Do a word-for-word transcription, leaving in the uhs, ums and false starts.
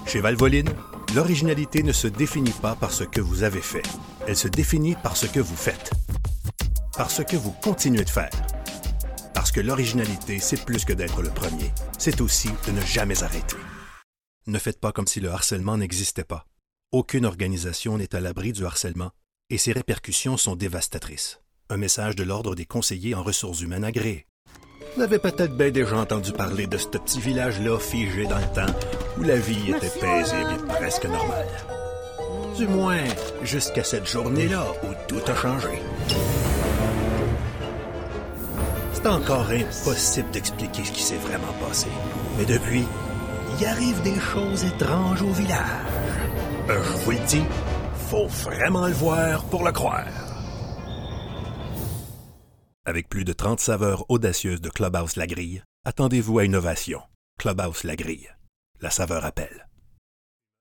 Chez Valvoline, l'originalité ne se définit pas par ce que vous avez fait. Elle se définit par ce que vous faites. Par ce que vous continuez de faire. Parce que l'originalité, c'est plus que d'être le premier. C'est aussi de ne jamais arrêter. Ne faites pas comme si le harcèlement n'existait pas. Aucune organisation n'est à l'abri du harcèlement et ses répercussions sont dévastatrices. Un message de l'Ordre des conseillers en ressources humaines agréées. Vous avez peut-être bien déjà entendu parler de ce petit village-là figé dans le temps où la vie était paisible et presque normale. Du moins, jusqu'à cette journée-là où tout a changé. C'est encore impossible d'expliquer ce qui s'est vraiment passé. Mais depuis, il arrive des choses étranges au village. Euh, je vous le dis, faut vraiment le voir pour le croire. Avec plus de trente saveurs audacieuses de Clubhouse La Grille, attendez-vous à innovation. Clubhouse La Grille. La saveur appelle.